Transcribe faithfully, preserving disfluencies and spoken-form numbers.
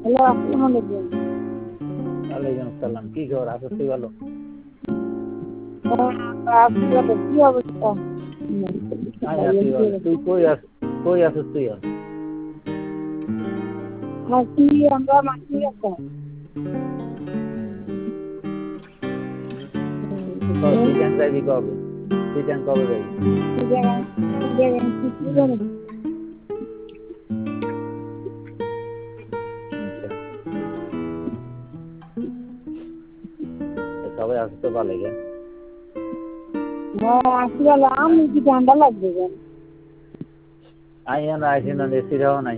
Hello, আসসালামু আলাইকুম। ওয়ালাইকুম আসসালাম। কি খবর? আছো তুই ভালো? আছি ভালো। কি অবস্থা? আমি আছি ভালো। তুই কই আছ কই আছিস তুই এখন? আছি আমরা মাঠে আছি। তুই কেন যাবি কবে? তুই কেন কবে যাবি? কি জায়গা কি জায়গা কি কি জানি। আচ্ছা, সবাই আছে তো ভালো কেন? হ্যাঁ আছি ভালো। আমি কি ঠান্ডা লাগবে কেন? আমি এখন আইসি না এসি খাওয়া নাই।